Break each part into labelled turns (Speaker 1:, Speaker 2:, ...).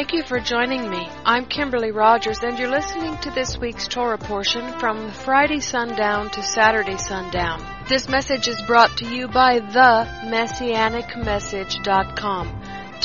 Speaker 1: Thank you for joining me. I'm Kimberly Rogers, and you're listening to this week's Torah portion from Friday sundown to Saturday sundown. This message is brought to you by themessianicmessage.com.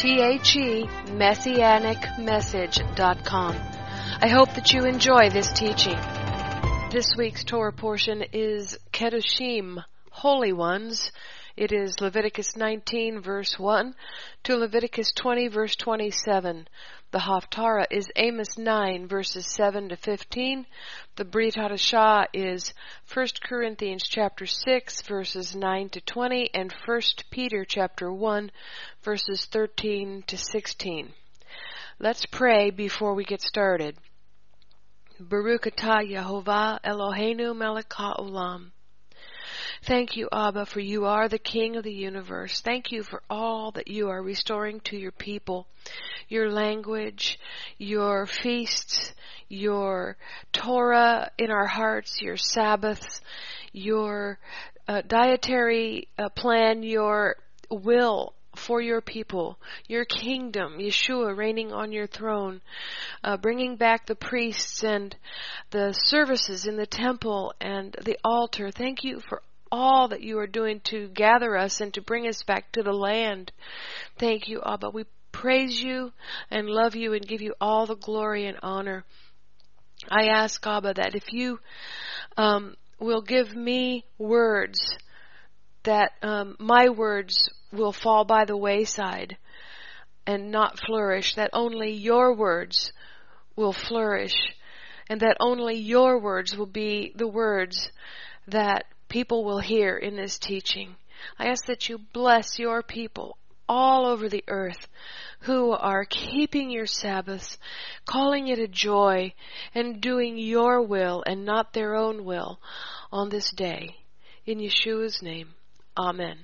Speaker 1: Messianicmessage.com. I hope that you enjoy this teaching. This week's Torah portion is Kedoshim, Holy Ones. It is Leviticus 19, verse 1 to Leviticus 20, verse 27. The Haftarah is Amos 9, verses 7 to 15. The Brit Hadashah is 1 Corinthians chapter 6, verses 9 to 20, and 1 Peter chapter 1, verses 13 to 16. Let's pray before we get started. Baruch atah Yehovah Eloheinu melech haolam. Thank you, Abba, for you are the King of the universe. Thank you for all that you are restoring to your people, your language, your feasts, your Torah in our hearts, your Sabbaths, your dietary plan, your will for your people, your kingdom, Yeshua reigning on your throne, bringing back the priests and the services in the temple and the altar. Thank you for all that you are doing to gather us and to bring us back to the land. Thank you, Abba. We praise you and love you and give you all the glory and honor. I ask, Abba, that if you will give me words, that my words will fall by the wayside and not flourish, that only your words will flourish, and that only your words will be the words that people will hear in this teaching. I ask that you bless your people all over the earth who are keeping your Sabbaths, calling it a joy, and doing your will and not their own will on this day. In Yeshua's name, Amen.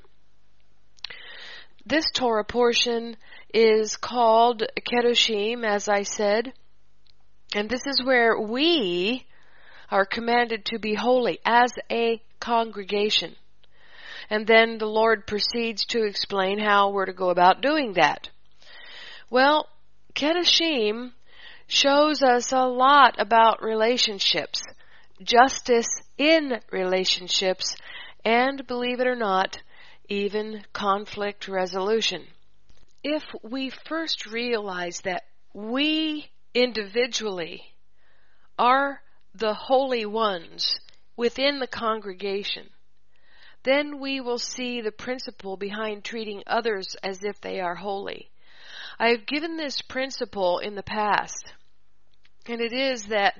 Speaker 1: This Torah portion is called Kedoshim, as I said, and this is where we are commanded to be holy as a congregation. And then the Lord proceeds to explain how we're to go about doing that. Well, Kedoshim shows us a lot about relationships, justice in relationships, and, believe it or not, even conflict resolution. If we first realize that we individually are the holy ones within the congregation, then we will see the principle behind treating others as if they are holy. I have given this principle in the past, and it is that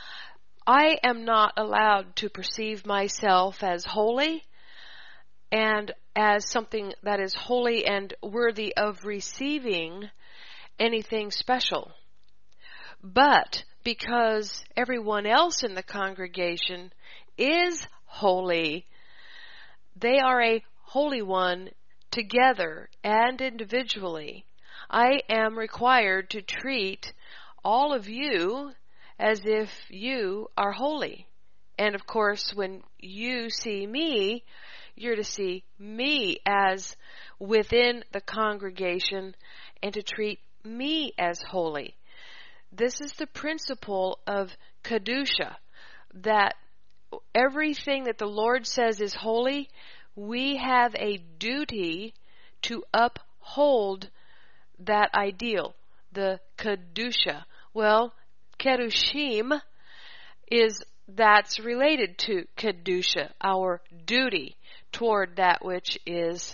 Speaker 1: I am not allowed to perceive myself as holy and as something that is holy and worthy of receiving anything special. But because everyone else in the congregation is holy, they are a holy one together and individually, I am required to treat all of you as if you are holy. And of course, when you see me, you're to see me as within the congregation and to treat me as holy. This is the principle of Kedusha, that everything that the Lord says is holy, we have a duty to uphold that ideal, the Kedusha. Well, Kedoshim that's related to Kedusha, our duty toward that which is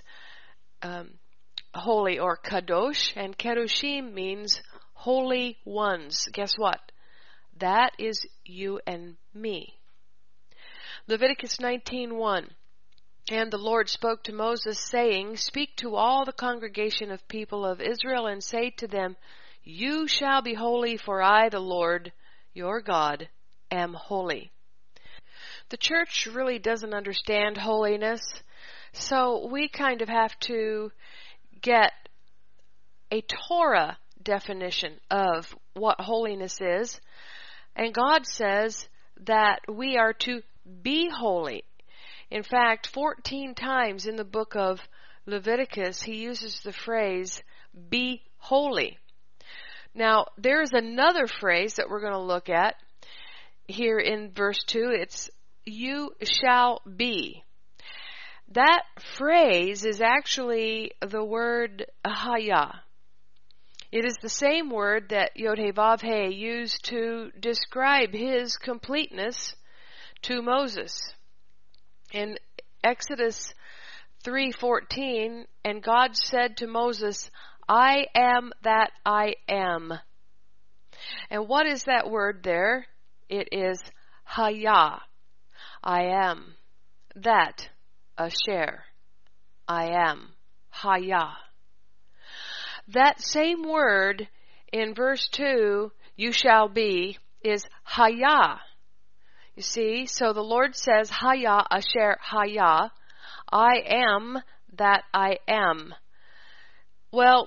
Speaker 1: holy, or Kadosh, and Kedoshim means holy ones. Guess what? That is you and me. Leviticus 19:1. And the Lord spoke to Moses, saying, Speak to all the congregation of people of Israel, and say to them, You shall be holy, for I, the Lord, your God, am holy. The church really doesn't understand holiness, so we kind of have to get a Torah definition of what holiness is. And God says that we are to be holy. In fact, 14 times in the book of Leviticus, he uses the phrase, be holy. Now, there's another phrase that we're going to look at here in verse 2. It's, you shall be. That phrase is actually the word haya. It is the same word that Yod-Heh-Vav-Heh used to describe his completeness to Moses. In Exodus 3:14, and God said to Moses, I am that I am. And what is that word there? It is haya. I am. That, asher. I am. Haya. That same word in verse 2, you shall be, is haya. You see, so the Lord says, haya, asher, haya. I am that I am. Well,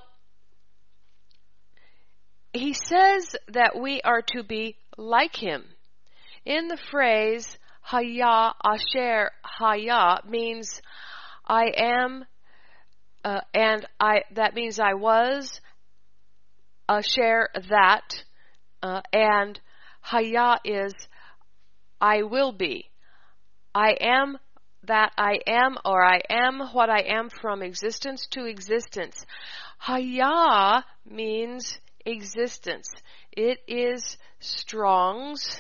Speaker 1: he says that we are to be like him. In the phrase, haya, asher, haya, means I am, and that means I was, asher, that, and haya is I will be. I am that I am, or I am what I am from existence to existence. Haya means existence. It is Strong's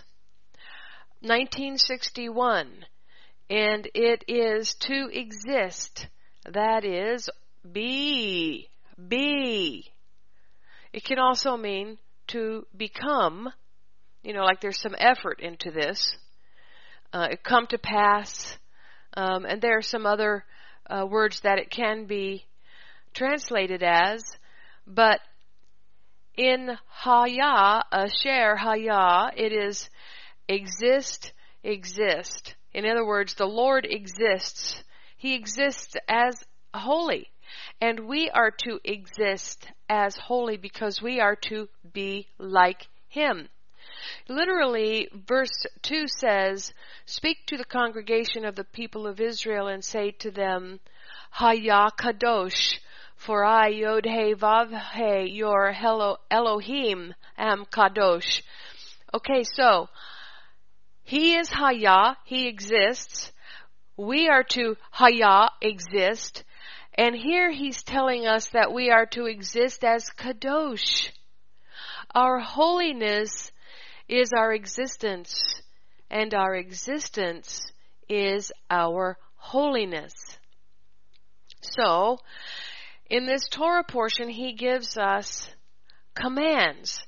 Speaker 1: 1961, and it is to exist. That is be. It can also mean to become, like there's some effort into this. Come to pass, and there are some other words that it can be translated as, but in haya, asher haya, it is exist. In other words, the Lord exists. He exists as holy, and we are to exist as holy because we are to be like him. Literally, verse 2 says, speak to the congregation of the people of Israel and say to them, Haya Kadosh, for I, Yod-Heh-Vav-Heh, your Elohim, am Kadosh. Okay, so, he is Haya, he exists. We are to Haya, exist. And here he's telling us that we are to exist as Kadosh. Our holiness is our existence, and our existence is our holiness. So, in this Torah portion, he gives us commands.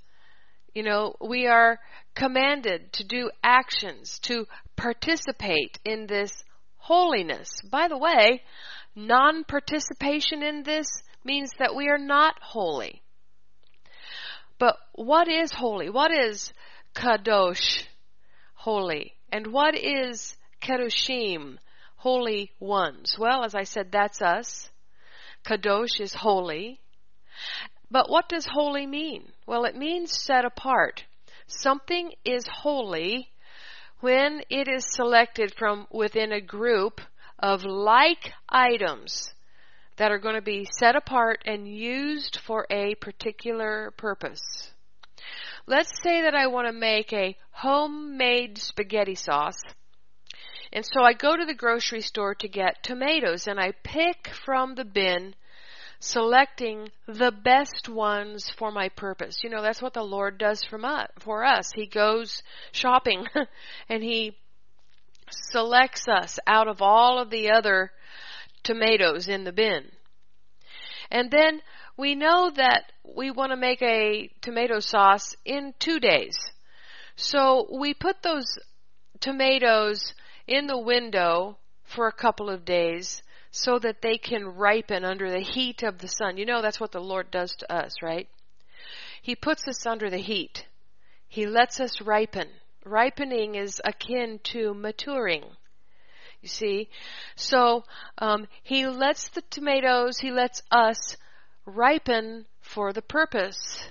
Speaker 1: We are commanded to do actions, to participate in this holiness. By the way, non-participation in this means that we are not holy. But what is holy? What is Kadosh, holy? And what is Kedoshim, holy ones? Well, as I said, that's us. Kadosh is holy. But what does holy mean? Well, it means set apart. Something is holy when it is selected from within a group of like items that are going to be set apart and used for a particular purpose. Let's say that I want to make a homemade spaghetti sauce. And so I go to the grocery store to get tomatoes, and I pick from the bin, selecting the best ones for my purpose. That's what the Lord does for us. He goes shopping and he selects us out of all of the other tomatoes in the bin. And then we know that we want to make a tomato sauce in 2 days. So we put those tomatoes in the window for a couple of days so that they can ripen under the heat of the sun. That's what the Lord does to us, right? He puts us under the heat. He lets us ripen. Ripening is akin to maturing. You see? So, he lets us ripen for the purpose.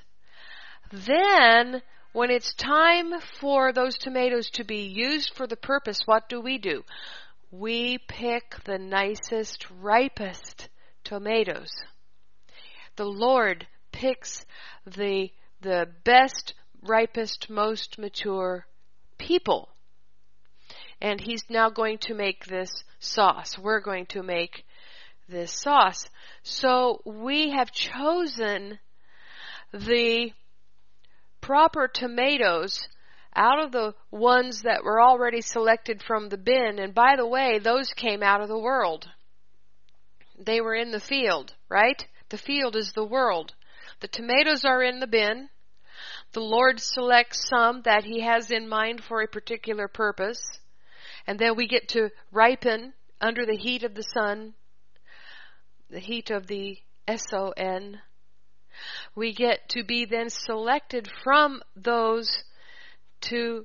Speaker 1: Then, when it's time for those tomatoes to be used for the purpose, what do? We pick the nicest, ripest tomatoes. The Lord picks the the best, ripest, most mature people. And he's now going to make this sauce. We're going to make this sauce. So we have chosen the proper tomatoes out of the ones that were already selected from the bin. And by the way, those came out of the world. They were in the field, right? The field is the world. The tomatoes are in the bin. The Lord selects some that He has in mind for a particular purpose. And then we get to ripen under the heat of the sun, the heat of the S-O-N. We get to be then selected from those to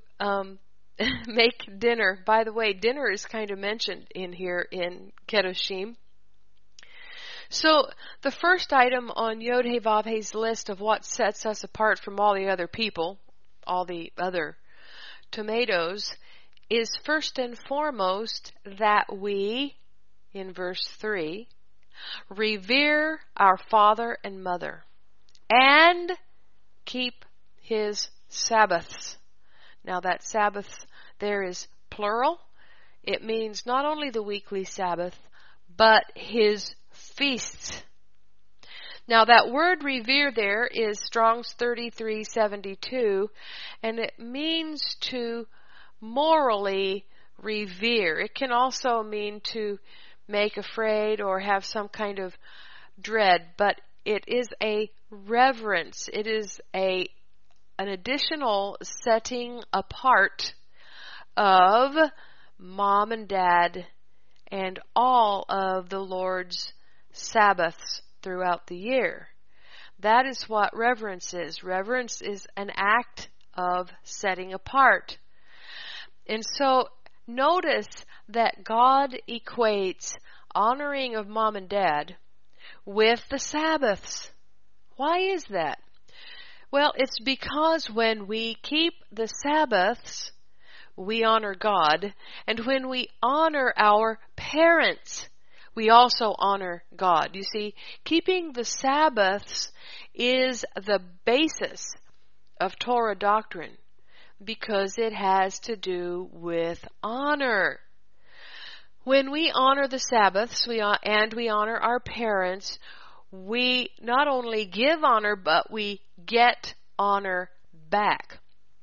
Speaker 1: make dinner. By the way, dinner is kind of mentioned in here in Kedoshim. So the first item on Yod-Heh-Vav-Heh's list of what sets us apart from all the other people, all the other tomatoes, is first and foremost that we, in verse 3, revere our father and mother and keep His Sabbaths. Now that Sabbath there is plural. It means not only the weekly Sabbath, but His feasts. Now that word revere there is Strong's 3372, and it means to morally revere. It can also mean to make afraid or have some kind of dread, but it is a reverence. It is an additional setting apart of mom and dad and all of the Lord's Sabbaths throughout the year. That is what reverence is. Reverence is an act of setting apart. And so notice that God equates honoring of mom and dad with the Sabbaths. Why is that? Well, it's because when we keep the Sabbaths, we honor God. And when we honor our parents, we also honor God. You see, keeping the Sabbaths is the basis of Torah doctrine because it has to do with honor. When we honor the Sabbaths and we honor our parents, we not only give honor, but we get honor back.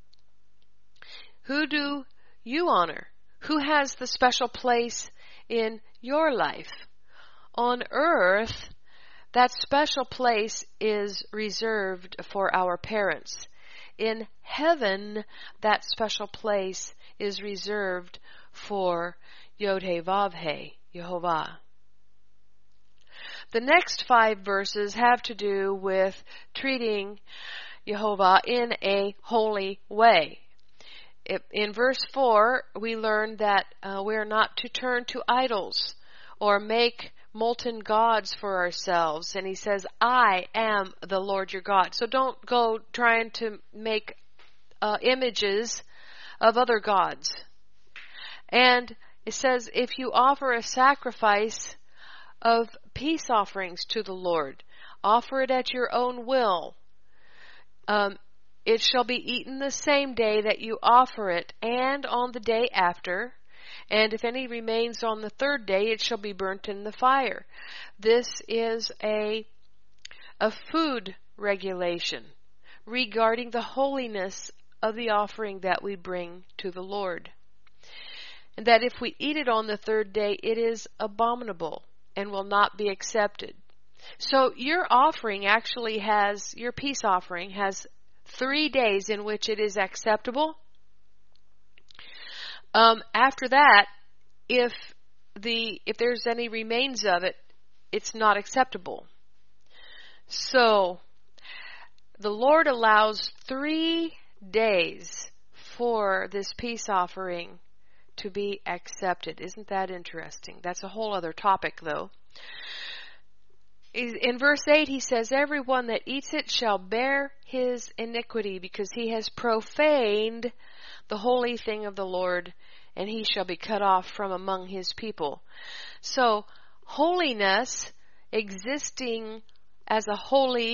Speaker 1: Who do you honor? Who has the special place in your life? On earth, that special place is reserved for our parents. In heaven, that special place is reserved for Yod-Heh-Vav-Heh, Yehovah. The next 5 verses have to do with treating Yehovah in a holy way. In verse 4, we learn that we're not to turn to idols or make molten gods for ourselves. And he says, I am the Lord your God. So don't go trying to make images of other gods. And it says, if you offer a sacrifice of peace offerings to the Lord, offer it at your own will. It shall be eaten the same day that you offer it, and on the day after. And if any remains on the third day, it shall be burnt in the fire. This is a food regulation regarding the holiness of the offering that we bring to the Lord. And that if we eat it on the third day, it is abominable and will not be accepted. So your offering actually has, your peace offering has 3 days in which it is acceptable. After that, if there's any remains of it, it's not acceptable. So the Lord allows 3 days for this peace offering to be accepted. Isn't that interesting? That's a whole other topic, though. In verse 8, he says, everyone that eats it shall bear his iniquity, because he has profaned the holy thing of the Lord, and he shall be cut off from among his people. So, holiness, existing as a holy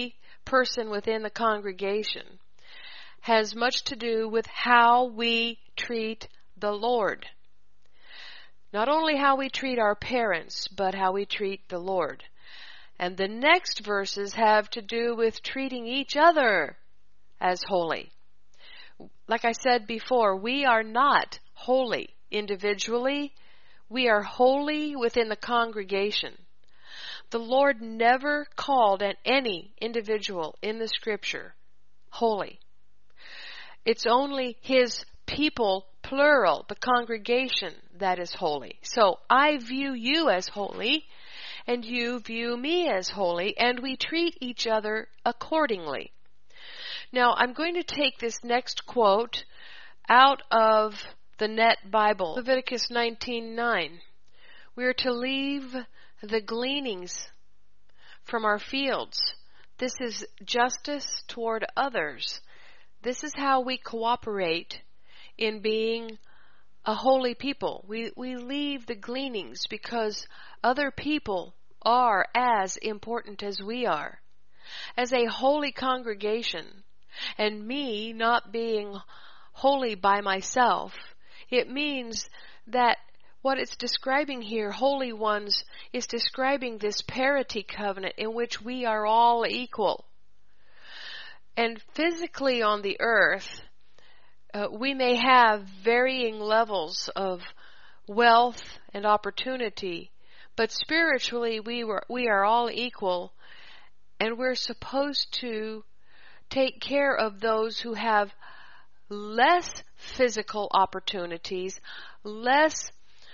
Speaker 1: person within the congregation has much to do with how we treat the Lord. Not only how we treat our parents, but how we treat the Lord. And the next verses have to do with treating each other as holy. Like I said before, we are not holy individually. We are holy within the congregation. The Lord never called any individual in the Scripture holy. It's only His people, plural, the congregation, that is holy. So I view you as holy, and you view me as holy, and we treat each other accordingly. Now, I'm going to take this next quote out of the Net Bible, Leviticus 19:9. We are to leave the gleanings from our fields. This is justice toward others. This is how we cooperate in being a holy people. We leave the gleanings because other people are as important as we are. As a holy congregation, and me not being holy by myself, it means that what it's describing here, holy ones, is describing this parity covenant in which we are all equal. And physically on the earth, we may have varying levels of wealth and opportunity, but spiritually we are all equal, and we're supposed to take care of those who have less physical opportunities, less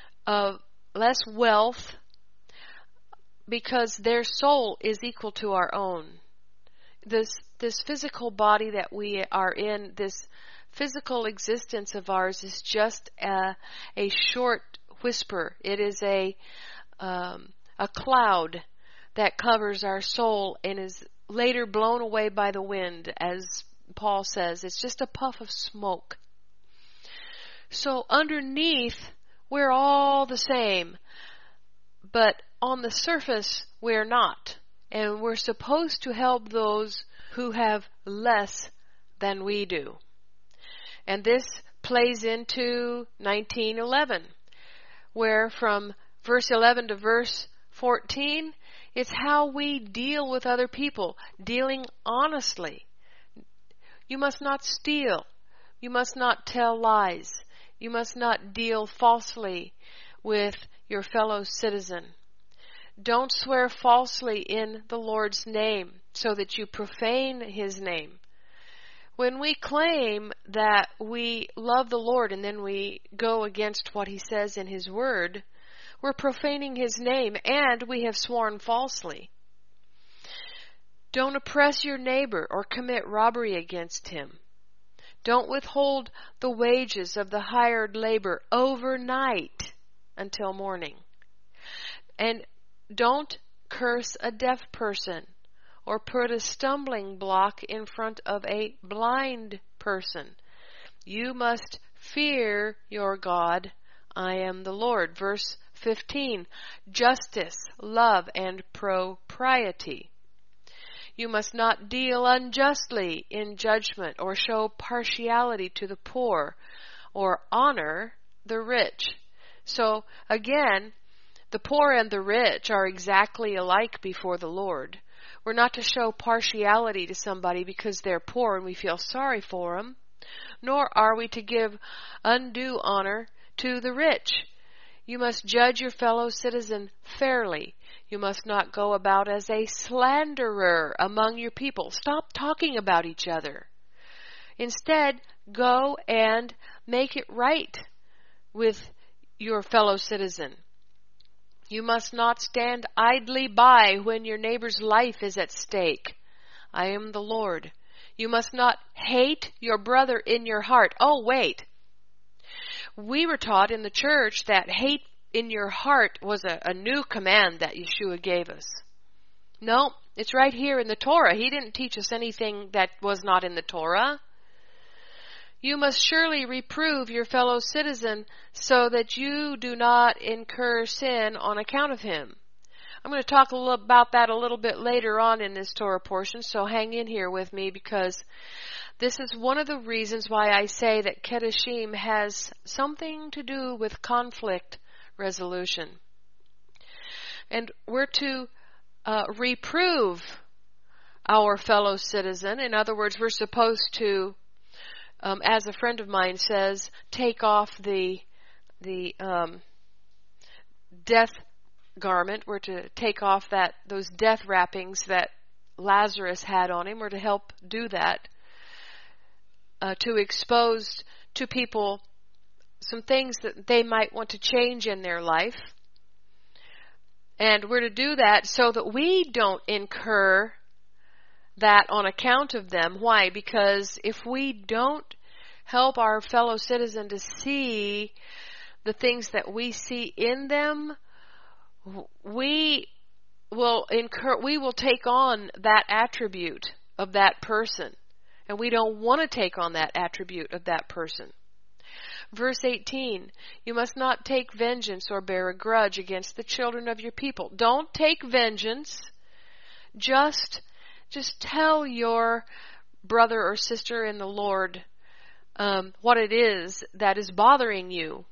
Speaker 1: wealth, because their soul is equal to our own. This physical body that we are in, this physical existence of ours, is just a short whisper. It is a cloud that covers our soul and is later blown away by the wind, as Paul says. It's just a puff of smoke. So underneath, we're all the same, but on the surface, we're not. And we're supposed to help those who have less than we do. And this plays into 19:11, where from verse 11 to verse 14, it's how we deal with other people, dealing honestly. You must not steal. You must not tell lies. You must not deal falsely with your fellow citizen. Don't swear falsely in the Lord's name so that you profane His name. When we claim that we love the Lord and then we go against what He says in His Word, we're profaning His name and we have sworn falsely. Don't oppress your neighbor or commit robbery against him. Don't withhold the wages of the hired labor overnight until morning. And don't curse a deaf person or put a stumbling block in front of a blind person. You must fear your God. I am the Lord. Verse 15, justice, love, and propriety. You must not deal unjustly in judgment or show partiality to the poor or honor the rich. So again, the poor and the rich are exactly alike before the Lord. We're not to show partiality to somebody because they're poor and we feel sorry for them, nor are we to give undue honor to the rich. You must judge your fellow citizen fairly. You must not go about as a slanderer among your people. Stop talking about each other. Instead, go and make it right with your fellow citizen. You must not stand idly by when your neighbor's life is at stake. I am the Lord. You must not hate your brother in your heart. Oh, wait. We were taught in the church that hate in your heart was a new command that Yeshua gave us. No, it's right here in the Torah. He didn't teach us anything that was not in the Torah. You must surely reprove your fellow citizen so that you do not incur sin on account of him. I'm going to talk a little about that a little bit later on in this Torah portion, so hang in here with me, because this is one of the reasons why I say that Kedoshim has something to do with conflict resolution. And we're to reprove our fellow citizen. In other words, we're supposed to, as a friend of mine says, take off the death garment. We're to take off those death wrappings that Lazarus had on him. We're to help do that, to expose to people some things that they might want to change in their life. And we're to do that so that we don't incur that on account of them. Why? Because if we don't help our fellow citizen to see the things that we see in them, we will take on that attribute of that person. And we don't want to take on that attribute of that person. Verse 18, you must not take vengeance or bear a grudge against the children of your people. Don't take vengeance. Just tell your brother or sister in the Lord what it is that is bothering you.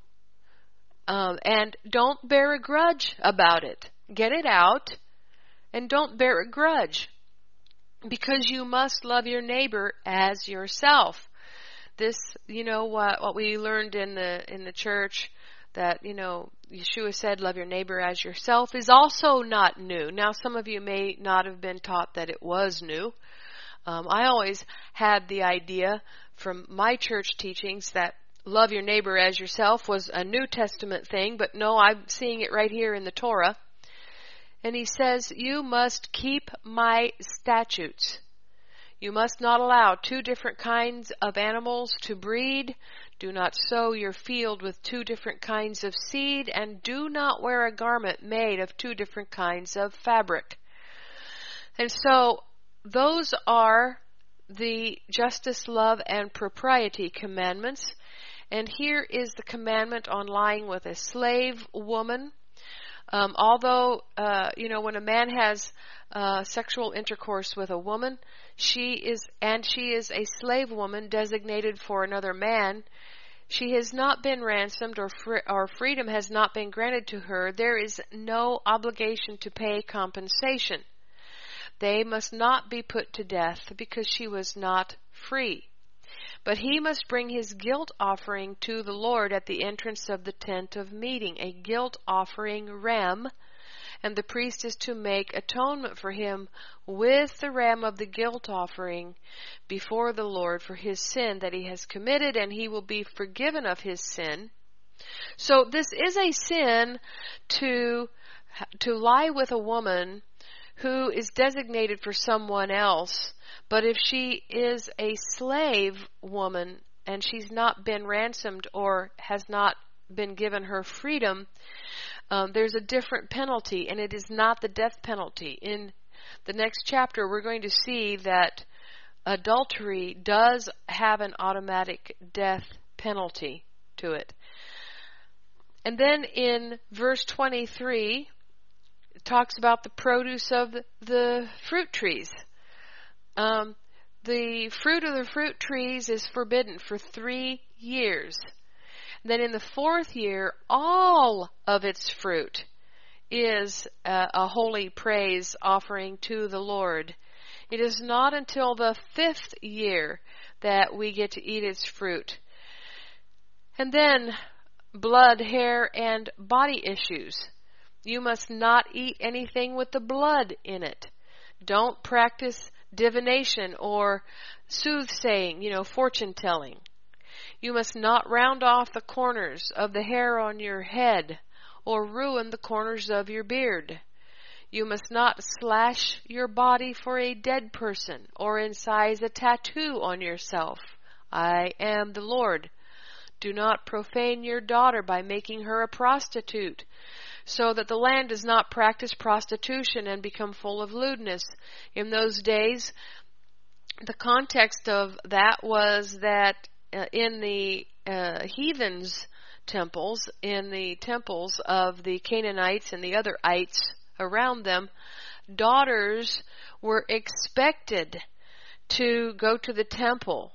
Speaker 1: And don't bear a grudge about it. Get it out and don't bear a grudge. Because you must love your neighbor as yourself. This, what we learned in the church, that, Yeshua said, love your neighbor as yourself, is also not new. Now, some of you may not have been taught that it was new. I always had the idea from my church teachings that love your neighbor as yourself was a New Testament thing, but no, I'm seeing it right here in the Torah. And he says, you must keep my statutes. You must not allow 2 different kinds of animals to breed. Do not sow your field with 2 different kinds of seed, and do not wear a garment made of 2 different kinds of fabric. And so those are the justice, love, and propriety commandments. And here is the commandment on lying with a slave woman. Although, when a man has sexual intercourse with a woman, she is a slave woman designated for another man. She has not been ransomed, or freedom has not been granted to her. There is no obligation to pay compensation. They must not be put to death because she was not free. But he must bring his guilt offering to the Lord at the entrance of the tent of meeting, a guilt offering ram, and the priest is to make atonement for him with the ram of the guilt offering before the Lord for his sin that he has committed, and he will be forgiven of his sin. So this is a sin to lie with a woman who is designated for someone else. But if she is a slave woman and she's not been ransomed or has not been given her freedom, there's a different penalty, and it is not the death penalty. In the next chapter, we're going to see that adultery does have an automatic death penalty to it. And then in verse 23, it talks about the produce of the fruit trees. The fruit of the fruit trees is forbidden for 3 years. Then in the 4th year, all of its fruit is a holy praise offering to the Lord. It is not until the 5th year that we get to eat its fruit. And then blood, hair, and body issues. You must not eat anything with the blood in it. Don't practice divination or soothsaying, fortune telling. You must not round off the corners of the hair on your head or ruin the corners of your beard. You must not slash your body for a dead person or incise a tattoo on yourself. I am the Lord. Do not profane your daughter by making her a prostitute, so that the land does not practice prostitution and become full of lewdness. In those days, the context of that was that in the heathens' temples, in the temples of the Canaanites and the other ites around them, daughters were expected to go to the temple.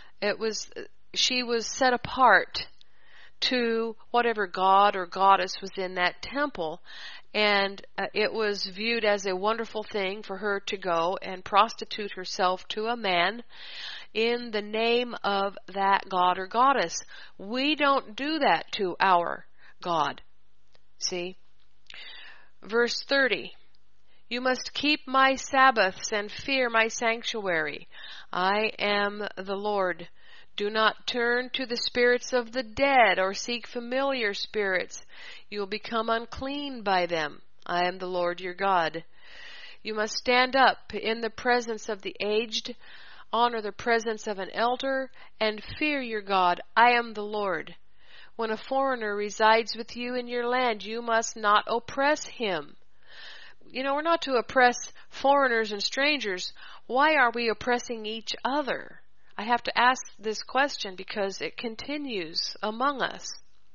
Speaker 1: She was set apart to whatever god or goddess was in that temple, and it was viewed as a wonderful thing for her to go and prostitute herself to a man in the name of that god or goddess. We don't do that to our God. See? Verse 30. You must keep my Sabbaths and fear my sanctuary. I am the Lord. Do not turn to the spirits of the dead or seek familiar spirits. You will become unclean by them. I am the Lord your God. You must stand up in the presence of the aged, honor the presence of an elder, and fear your God. I am the Lord. When a foreigner resides with you in your land, you must not oppress him. We're not to oppress foreigners and strangers. Why are we oppressing each other? I have to ask this question because it continues among us.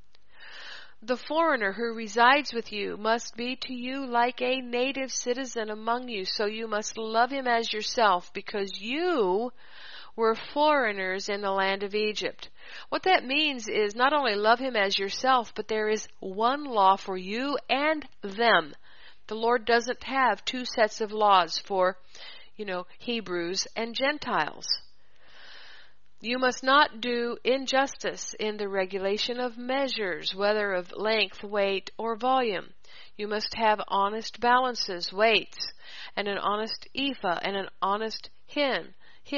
Speaker 1: The foreigner who resides with you must be to you like a native citizen among you, so you must love him as yourself, because you were foreigners in the land of Egypt. What that means is not only love him as yourself, but there is one law for you and them. The Lord doesn't have two sets of laws for, Hebrews and Gentiles. You must not do injustice in the regulation of measures, whether of length, weight, or volume. You must have honest balances, weights, and an honest ephah, and an honest hin.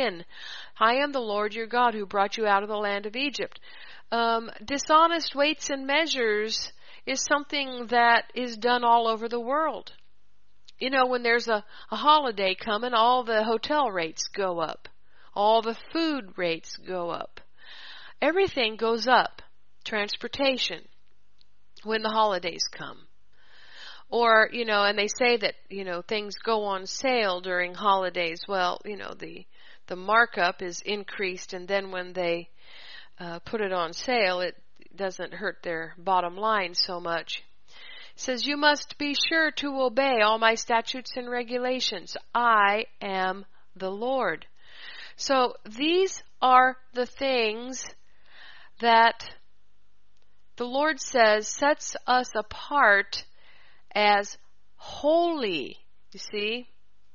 Speaker 1: I am the Lord your God who brought you out of the land of Egypt. Dishonest weights and measures is something that is done all over the world. When there's a holiday coming, all the hotel rates go up. All the food rates go up. Everything goes up. Transportation, when the holidays come. Or, and they say that, things go on sale during holidays. Well, the markup is increased, and then when they put it on sale, it doesn't hurt their bottom line so much. It says, you must be sure to obey all my statutes and regulations. I am the Lord. So these are the things that the Lord says sets us apart as holy. You see?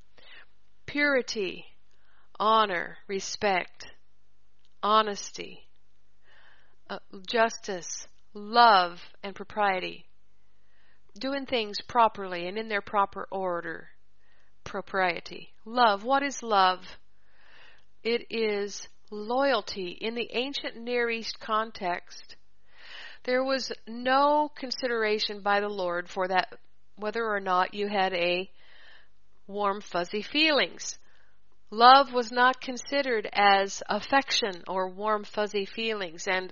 Speaker 1: Purity, honor, respect, honesty, justice, love, and propriety. Doing things properly and in their proper order. Propriety. Love. What is love? It is loyalty. In the ancient Near East context, there was no consideration by the Lord for that, whether or not you had a warm, fuzzy feelings. Love was not considered as affection or warm, fuzzy feelings, and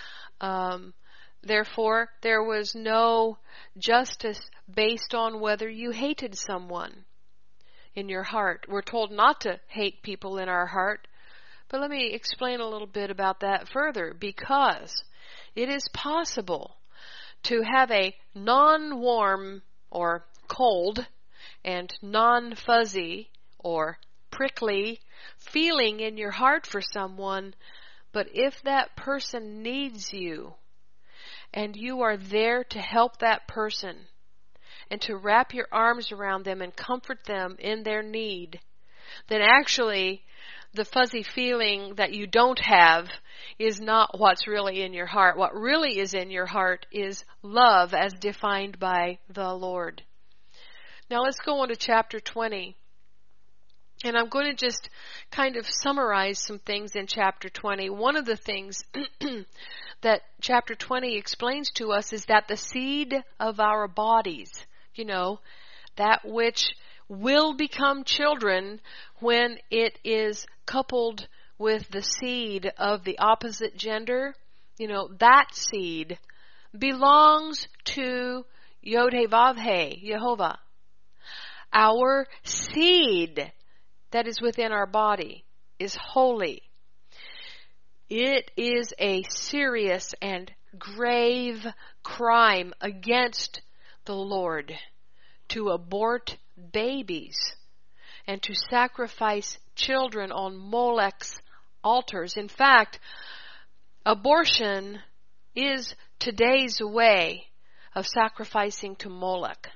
Speaker 1: therefore there was no justice based on whether you hated someone in your heart. We're told not to hate people in our heart, but let me explain a little bit about that further, because it is possible to have a non-warm or cold and non-fuzzy or prickly feeling in your heart for someone, but if that person needs you and you are there to help that person and to wrap your arms around them and comfort them in their need, then actually the fuzzy feeling that you don't have is not what's really in your heart. What really is in your heart is love as defined by the Lord. Now let's go on to chapter 20. And I'm going to just kind of summarize some things in chapter 20. One of the things that chapter 20 explains to us is that the seed of our bodies, that which will become children when it is coupled with the seed of the opposite gender, that seed belongs to Yod-Heh-Vav-Heh, Jehovah. Our seed that is within our body is holy. It is a serious and grave crime against the Lord to abort babies and to sacrifice children on Molech's altars. In fact, abortion is today's way of sacrificing to Molech.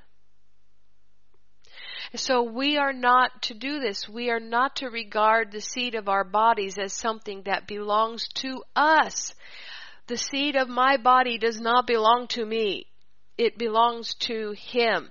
Speaker 1: So we are not to do this. We are not to regard the seed of our bodies as something that belongs to us. The seed of my body does not belong to me. It belongs to Him.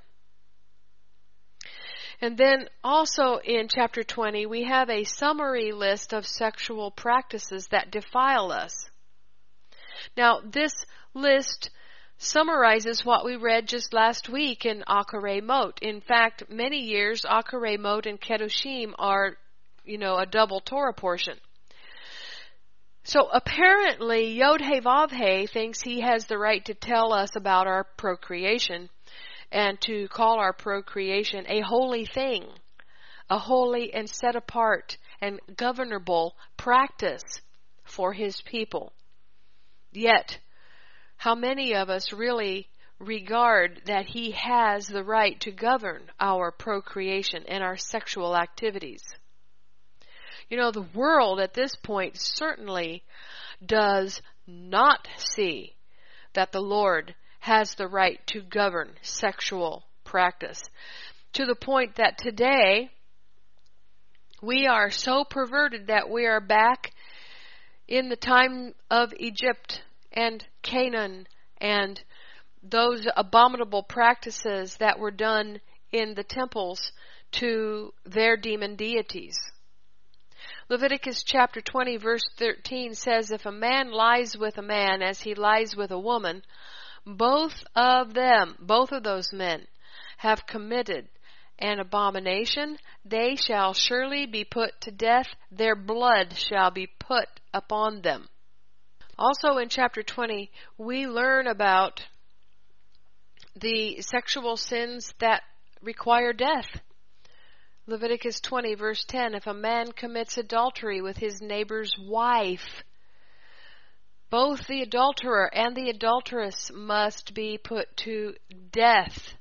Speaker 1: And then also in chapter 20, we have a summary list of sexual practices that defile us. Now, this list summarizes what we read just last week in Acharei Mot. In fact, many years, Acharei Mot and Kedoshim are, a double Torah portion. So apparently, Yod-Heh-Vav-Heh thinks he has the right to tell us about our procreation and to call our procreation a holy thing, a holy and set apart and governable practice for his people. Yet, how many of us really regard that he has the right to govern our procreation and our sexual activities? The world at this point certainly does not see that the Lord has the right to govern sexual practice. To the point that today, we are so perverted that we are back in the time of Egypt and Canaan and those abominable practices that were done in the temples to their demon deities. Leviticus chapter 20 verse 13 says, if a man lies with a man as he lies with a woman, both of those men have committed an abomination. They shall surely be put to death. Their blood shall be put upon them. Also in chapter 20, we learn about the sexual sins that require death. Leviticus 20 verse 10, if a man commits adultery with his neighbor's wife, both the adulterer and the adulteress must be put to death.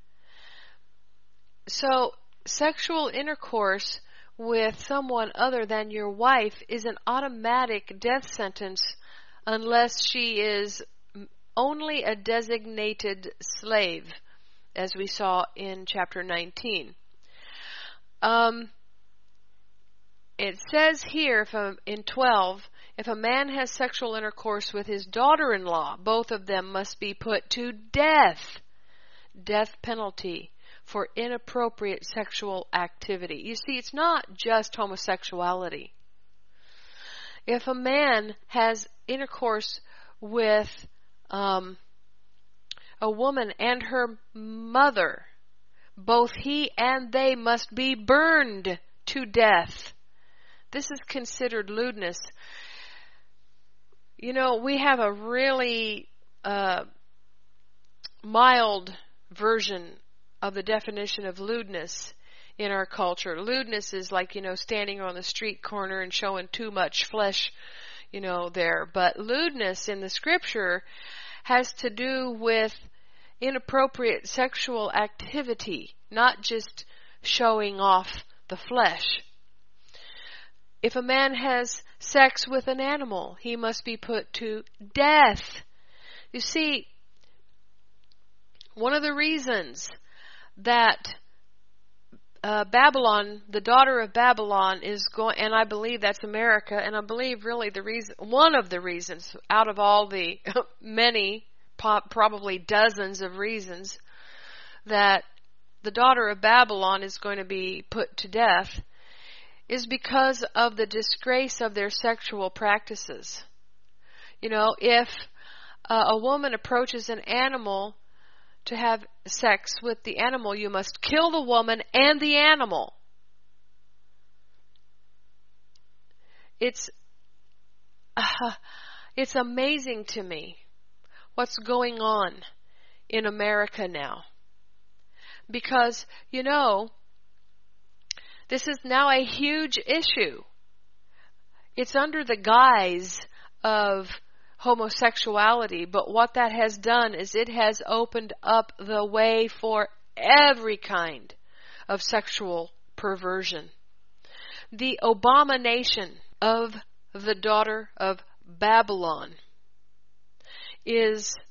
Speaker 1: So, sexual intercourse with someone other than your wife is an automatic death sentence unless she is only a designated slave, as we saw in chapter 19. It says here in 12, if a man has sexual intercourse with his daughter-in-law, both of them must be put to death. Death penalty for inappropriate sexual activity. You see, it's not just homosexuality. If a man has intercourse with a woman and her mother, both he and they must be burned to death. This is considered lewdness. We have a really mild version of the definition of lewdness in our culture. Lewdness is like, standing on the street corner and showing too much flesh, there. But lewdness in the scripture has to do with inappropriate sexual activity, not just showing off the flesh. If a man has sex with an animal, he must be put to death. You see, one of the reasons that Babylon, the daughter of Babylon, is going, and I believe that's America, and I believe really one of the reasons out of all the many, probably dozens of reasons that the daughter of Babylon is going to be put to death is because of the disgrace of their sexual practices. If a woman approaches an animal to have sex with the animal, you must kill the woman and the animal. It's amazing to me what's going on in America now. Because, this is now a huge issue. It's under the guise of homosexuality, but what that has done is it has opened up the way for every kind of sexual perversion. The abomination of the daughter of Babylon is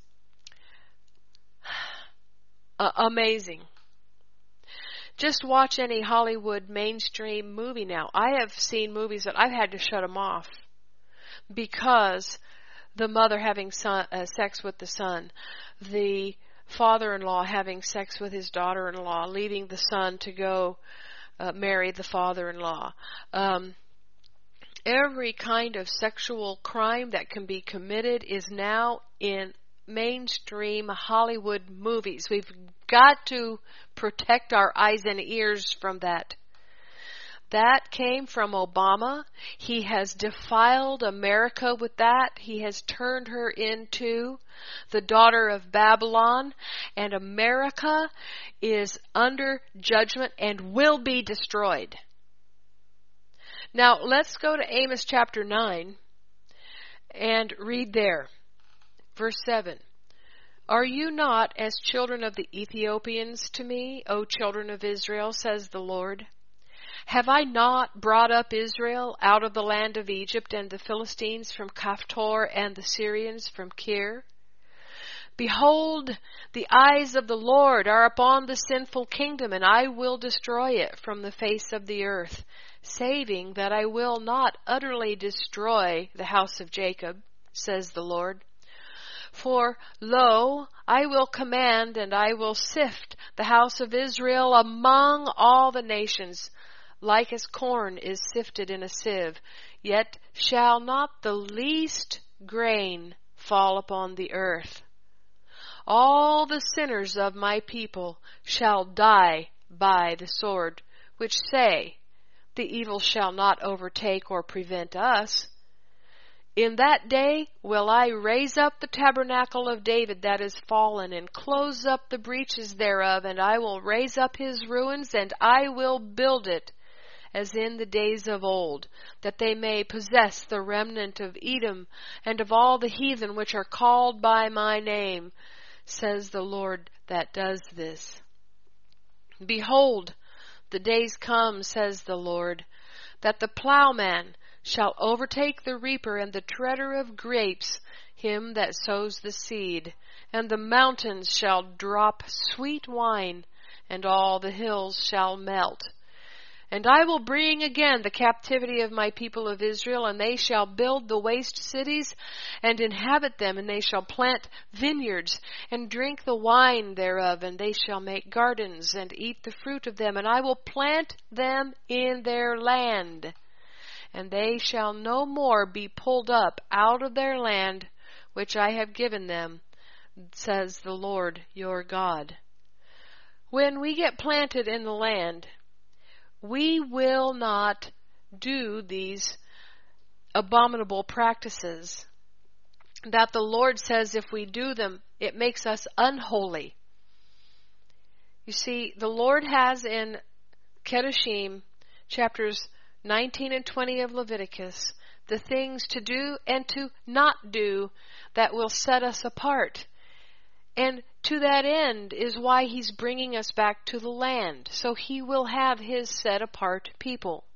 Speaker 1: amazing. Just watch any Hollywood mainstream movie now. I have seen movies that I've had to shut them off because the mother having sex with the son, the father-in-law having sex with his daughter-in-law, leaving the son to go marry the father-in-law. Every kind of sexual crime that can be committed is now in mainstream Hollywood movies. We've got to protect our eyes and ears from that. That came from Obama. He has defiled America with that. He has turned her into the daughter of Babylon, and America is under judgment and will be destroyed. Now, let's go to Amos chapter 9 and read there. Verse 7. Are you not as children of the Ethiopians to me, O children of Israel, says the Lord? Have I not brought up Israel out of the land of Egypt, and the Philistines from Caphtor, and the Syrians from Kir? Behold, the eyes of the Lord are upon the sinful kingdom, and I will destroy it from the face of the earth, saving that I will not utterly destroy the house of Jacob, says the Lord. For, lo, I will command, and I will sift the house of Israel among all the nations, like as corn is sifted in a sieve, yet shall not the least grain fall upon the earth. All the sinners of my people shall die by the sword, which say, the evil shall not overtake or prevent us. In that day will I raise up the tabernacle of David that is fallen, and close up the breaches thereof, and I will raise up his ruins, and I will build it, as in the days of old, that they may possess the remnant of Edom, and of all the heathen which are called by my name, says the Lord that does this. Behold, the days come, says the Lord, that the plowman shall overtake the reaper, and the treader of grapes him that sows the seed, and the mountains shall drop sweet wine, and all the hills shall melt. And I will bring again the captivity of my people of Israel, and they shall build the waste cities, and inhabit them, and they shall plant vineyards, and drink the wine thereof, and they shall make gardens, and eat the fruit of them, and I will plant them in their land. And they shall no more be pulled up out of their land, which I have given them, says the Lord your God. When we get planted in the land, we will not do these abominable practices that the Lord says if we do them, it makes us unholy. You see, the Lord has in Kedoshim, chapters 19 and 20 of Leviticus, the things to do and to not do that will set us apart. And to that end is why He's bringing us back to the land, so He will have His set-apart people.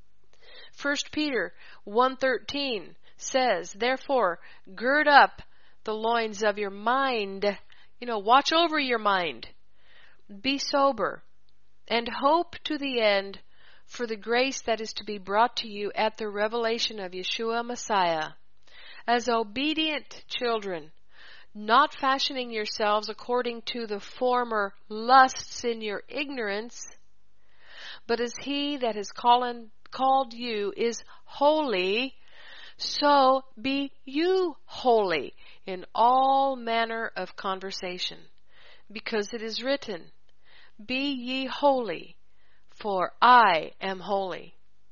Speaker 1: 1 Peter 1:13 says, therefore, gird up the loins of your mind. Watch over your mind. Be sober, and hope to the end for the grace that is to be brought to you at the revelation of Yeshua Messiah. As obedient children, not fashioning yourselves according to the former lusts in your ignorance, but as He that has called you is holy, so be you holy in all manner of conversation. Because it is written, be ye holy, for I am holy.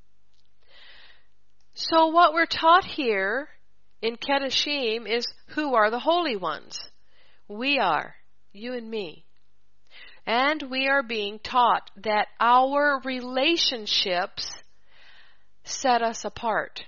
Speaker 1: So what we're taught here in Kedoshim is who are the holy ones. We are, you and me. And we are being taught that our relationships set us apart.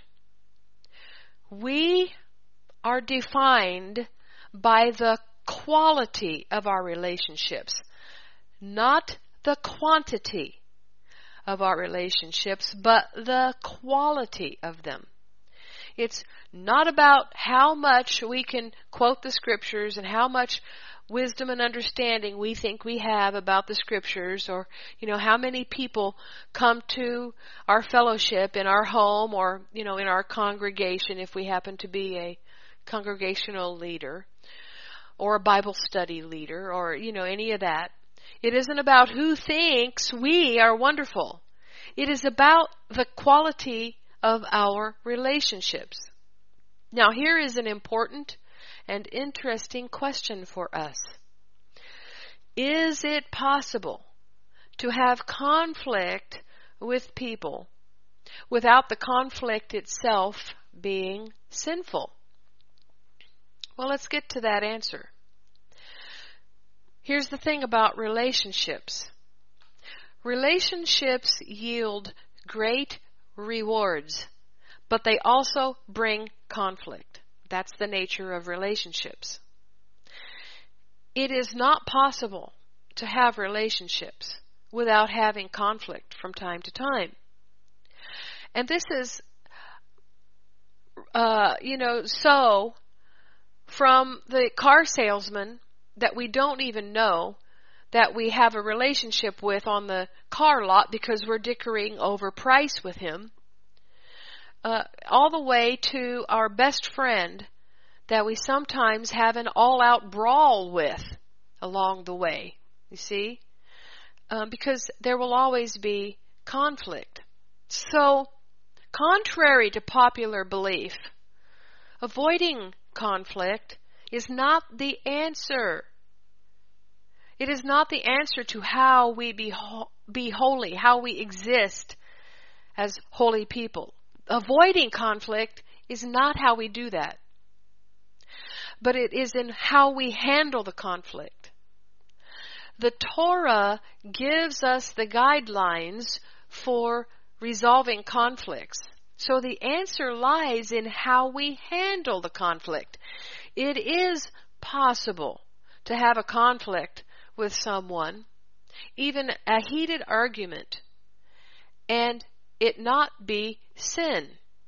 Speaker 1: We are defined by the quality of our relationships, not the quantity of our relationships, but the quality of them. It's not about how much we can quote the scriptures and how much wisdom and understanding we think we have about the scriptures, or, how many people come to our fellowship in our home or, in our congregation if we happen to be a congregational leader or a Bible study leader or, any of that. It isn't about who thinks we are wonderful. It is about the quality of our relationships. Now, here is an important and interesting question for us. Is it possible to have conflict with people without the conflict itself being sinful? Well, let's get to that answer. Here's the thing about relationships. Relationships yield great rewards, but they also bring conflict. That's the nature of relationships. It is not possible to have relationships without having conflict from time to time. And this is, so from the car salesman that we don't even know that we have a relationship with on the car lot because we're dickering over price with him, all the way to our best friend that we sometimes have an all-out brawl with along the way. You see? Because there will always be conflict. So, contrary to popular belief, avoiding conflict is not the answer. It is not the answer to how we be holy, how we exist as holy people. Avoiding conflict is not how we do that. But it is in how we handle the conflict. The Torah gives us the guidelines for resolving conflicts. So the answer lies in how we handle the conflict. It is possible to have a conflict with someone, even a heated argument, and it not be sin.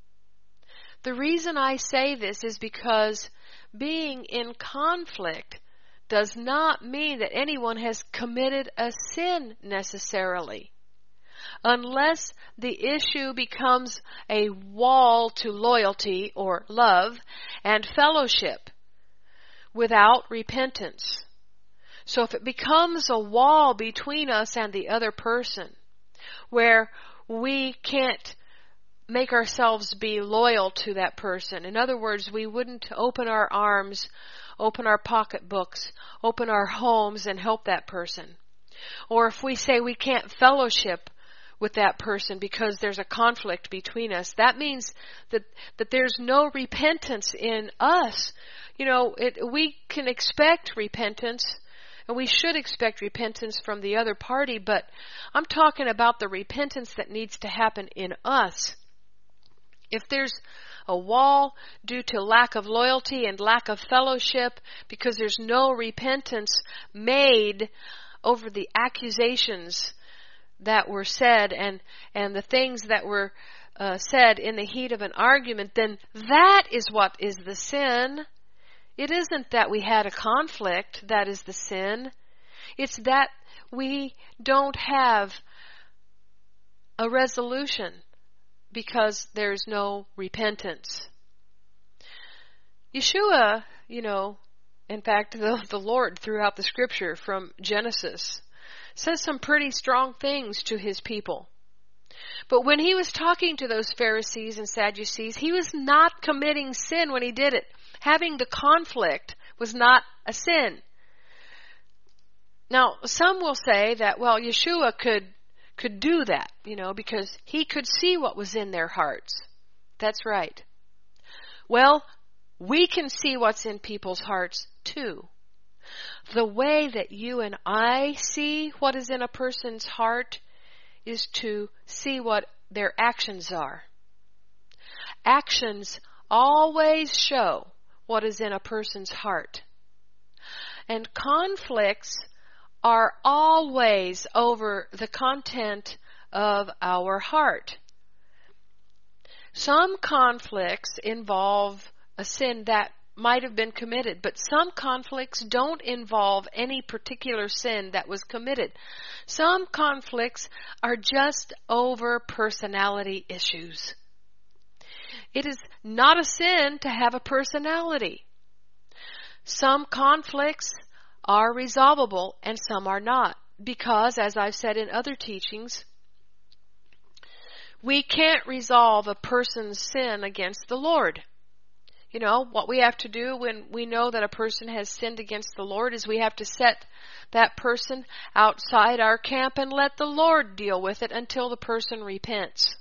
Speaker 1: The reason I say this is because being in conflict does not mean that anyone has committed a sin necessarily, unless the issue becomes a wall to loyalty or love and fellowship without repentance. So if it becomes a wall between us and the other person, where we can't make ourselves be loyal to that person. In other words, we wouldn't open our arms, open our pocketbooks, open our homes and help that person. Or if we say we can't fellowship with that person because there's a conflict between us, that means that there's no repentance in us. We can expect repentance, and we should expect repentance from the other party, but I'm talking about the repentance that needs to happen in us. If there's a wall due to lack of loyalty and lack of fellowship because there's no repentance made over the accusations that were said and the things that were said in the heat of an argument, then that is what is the sin. It isn't that we had a conflict that is the sin. It's that we don't have a resolution because there's no repentance. Yeshua, in fact, the Lord throughout the scripture from Genesis says some pretty strong things to his people. But when he was talking to those Pharisees and Sadducees, he was not committing sin when he did it. Having the conflict was not a sin. Now, some will say that, Yeshua could do that, because he could see what was in their hearts. That's right. Well, we can see what's in people's hearts too. The way that you and I see what is in a person's heart is to see what their actions are. Actions always show what is in a person's heart. And conflicts are always over the content of our heart. Some conflicts involve a sin that might have been committed, but some conflicts don't involve any particular sin that was committed. Some conflicts are just over personality issues. It is not a sin to have a personality. Some conflicts are resolvable and some are not, because, as I've said in other teachings, we can't resolve a person's sin against the Lord. You know, what we have to do when we know that a person has sinned against the Lord is we have to set that person outside our camp and let the Lord deal with it until the person repents.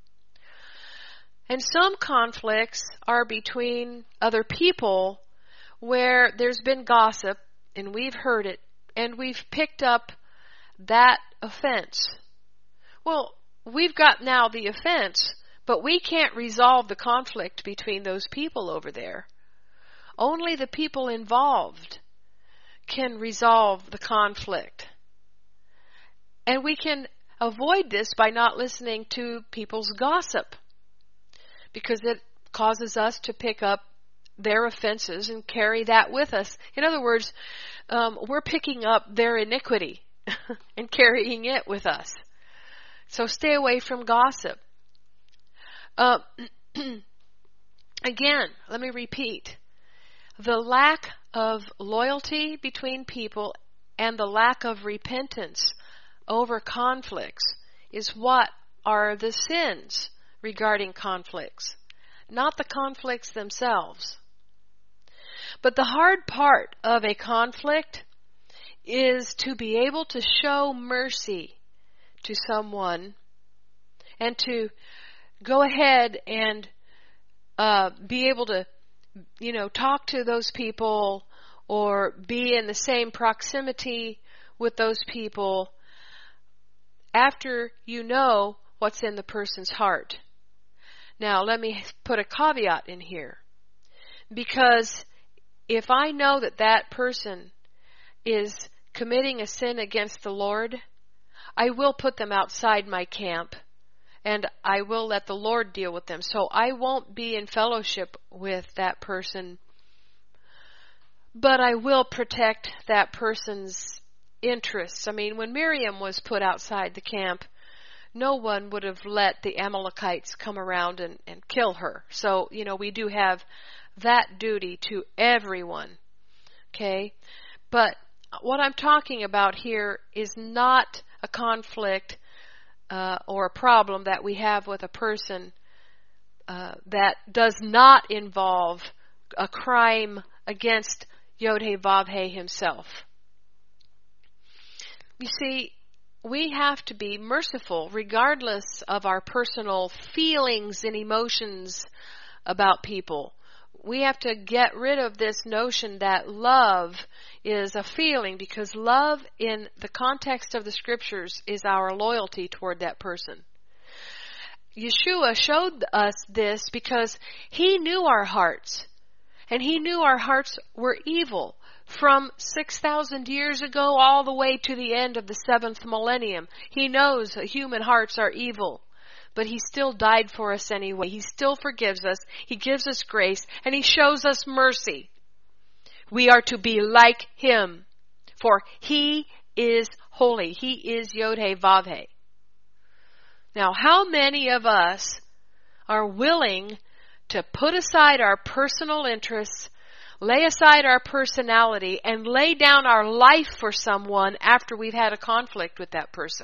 Speaker 1: And some conflicts are between other people where there's been gossip and we've heard it and we've picked up that offense. Well, we've got now the offense, but we can't resolve the conflict between those people over there. Only the people involved can resolve the conflict. And we can avoid this by not listening to people's gossip, because it causes us to pick up their offenses and carry that with us. In other words, we're picking up their iniquity and carrying it with us. So stay away from gossip. Again, let me repeat. The lack of loyalty between people and the lack of repentance over conflicts is what are the sins regarding conflicts, not the conflicts themselves. But the hard part of a conflict is to be able to show mercy to someone and to go ahead and be able to, talk to those people or be in the same proximity with those people after you know what's in the person's heart. Now, let me put a caveat in here, because if I know that that person is committing a sin against the Lord, I will put them outside my camp and I will let the Lord deal with them. So I won't be in fellowship with that person, but I will protect that person's interests. I mean, when Miriam was put outside the camp, no one would have let the Amalekites come around and kill her. So, we do have that duty to everyone. Okay? But what I'm talking about here is not a conflict or a problem that we have with a person that does not involve a crime against Yod-Heh-Vav-Heh himself. You see, we have to be merciful regardless of our personal feelings and emotions about people. We have to get rid of this notion that love is a feeling, because love in the context of the scriptures is our loyalty toward that person. Yeshua showed us this because he knew our hearts, and he knew our hearts were evil from 6,000 years ago all the way to the end of the 7th millennium. He knows that human hearts are evil. But he still died for us anyway. He still forgives us. He gives us grace. And he shows us mercy. We are to be like him. For he is holy. He is Yod-Heh-Vav-Heh. Now, how many of us are willing to put aside our personal interests, lay aside our personality, and lay down our life for someone after we've had a conflict with that person?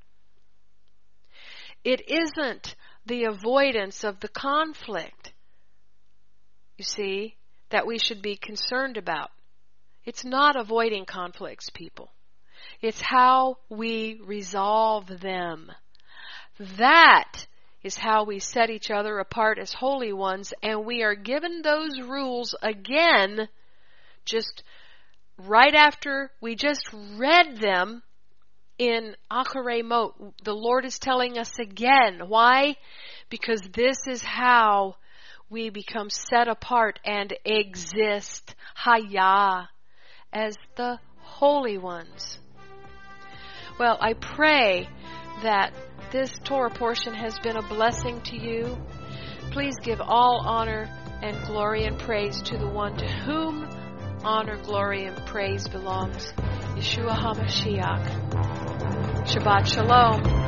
Speaker 1: It isn't the avoidance of the conflict, you see, that we should be concerned about. It's not avoiding conflicts, people. It's how we resolve them. That is how we set each other apart as holy ones, and we are given those rules again just right after we just read them in Acharei Mot. The Lord is telling us again. Why? Because this is how we become set apart and exist, Hayah, as the holy ones. Well, I pray that this Torah portion has been a blessing to you. Please give all honor and glory and praise to the one to whom honor, glory, and praise belongs, Yeshua HaMashiach. Shabbat Shalom.